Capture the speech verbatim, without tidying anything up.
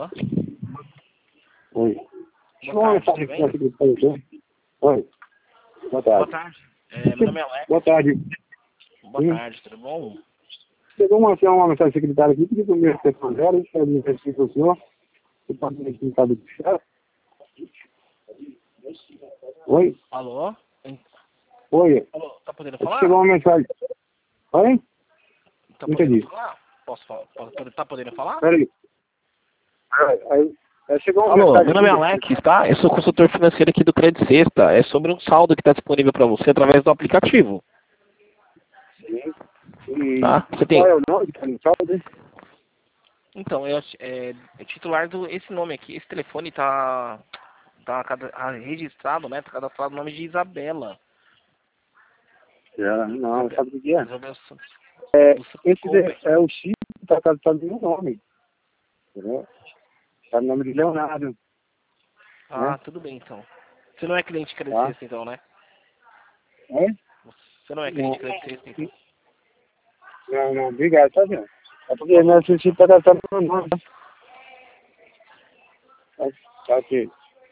Alô? Oi. Boa tarde, tudo bem? Oi. Boa tarde. Boa tarde. É, meu nome é Alex. Boa tarde. Boa Sim. tarde, tudo bom? Chegou uma, uma mensagem secretária aqui, pediu para o meu telefone dela, isso é de investir para o senhor. Você pode me explicar do que é? Oi? Alô? Oi. Alô, tá podendo Aqui falar? chegou uma mensagem. Oi? Tá Não podendo entendi. falar? Posso falar? Pode- Tá podendo falar? Peraí. Aí, aí, aí chegou uma Alô, mensagem meu nome é aqui. Alex, tá? Eu sou consultor financeiro aqui do Credit Sexta. É sobre um saldo que está disponível para você através do aplicativo, Sim. E tá? Você qual tem... é o nome que tá no saldo? Então, eu, é, é titular do... Esse nome aqui, esse telefone tá... Tá cada- ah, registrado, né? Tá cadastrado o nome de Isabela. É, não, Isabela, sabe o que é? Isabela Santos. É, Do Santos esse Coupe. é, é o Chico que está cadastrado no meu nome. Entendeu? Tá no nome de Leonardo, Ah, né? tudo bem, então. Você não é cliente de Credit Tá? Sexta, então, né? É? Você não é cliente de Não, Credit Sexta, então. não, não, obrigado, tá vendo? É porque Falou. meu Chico está cadastrado no meu nome. Tá, tá aqui.